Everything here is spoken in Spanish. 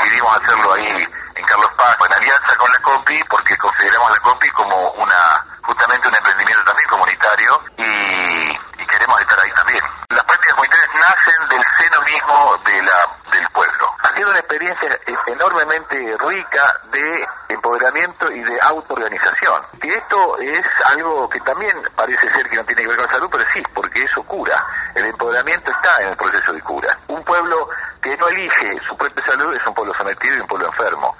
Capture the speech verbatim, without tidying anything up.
decidimos hacerlo ahí en Carlos Paz, en alianza con la COPI, porque consideramos la COPI como una justamente un emprendimiento también comunitario y, y queremos estar ahí también. Las prácticas comunitarias nacen del seno mismo de la, del pueblo. Ha sido una experiencia enormemente rica de empoderamiento y de autoorganización. Y esto es algo que también parece ser que no tiene que ver con la salud, pero sí, porque eso cura. El empoderamiento está en el proceso de cura. Un pueblo que no elige su propia salud es un pueblo sometido y un pueblo enfermo.